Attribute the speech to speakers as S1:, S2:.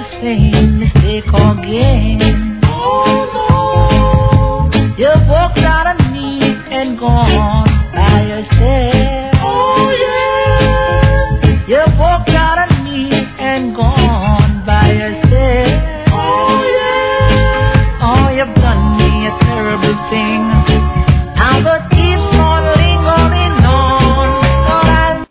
S1: same mistake again. Oh no. You've walked out of me and gone by yourself. Oh yeah. You've walked